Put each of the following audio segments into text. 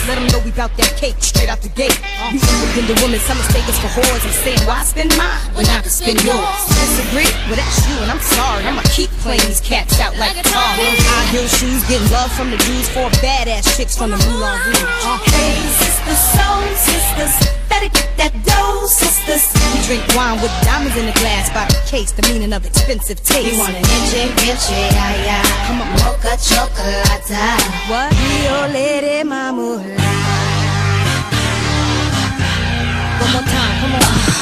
let them know we bout that cake straight out the gate. You independent women, some mistake us for whores. I'm saying, why spend mine when I can spend yours? Disagree? Well, that's you, and I'm sorry. I'ma keep playing these cats out like a car. High heel shoes, getting love from the dudes, 4 badass chicks from the Moulin Rouge. Hey, sisters, soul sisters, better get that dough, sisters. We drink wine with diamonds in the glass by the case, the meaning of expensive taste. We want an inche, yeah. Come on, Mocha chocolate. what? Rio Lady Mamula. One more time, come on.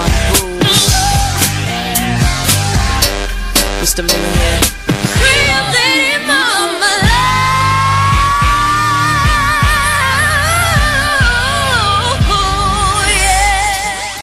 Mr. Miller here.